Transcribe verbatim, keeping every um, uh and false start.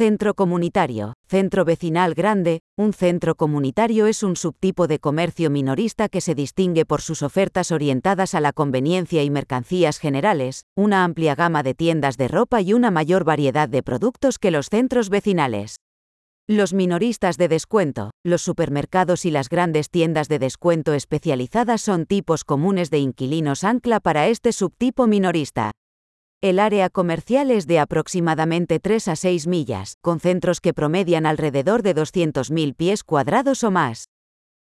Centro comunitario, centro vecinal grande. Un centro comunitario es un subtipo de comercio minorista que se distingue por sus ofertas orientadas a la conveniencia y mercancías generales, una amplia gama de tiendas de ropa y una mayor variedad de productos que los centros vecinales. Los minoristas de descuento, los supermercados y las grandes tiendas de descuento especializadas son tipos comunes de inquilinos ancla para este subtipo minorista. El área comercial es de aproximadamente tres a seis millas, con centros que promedian alrededor de doscientos mil pies cuadrados o más.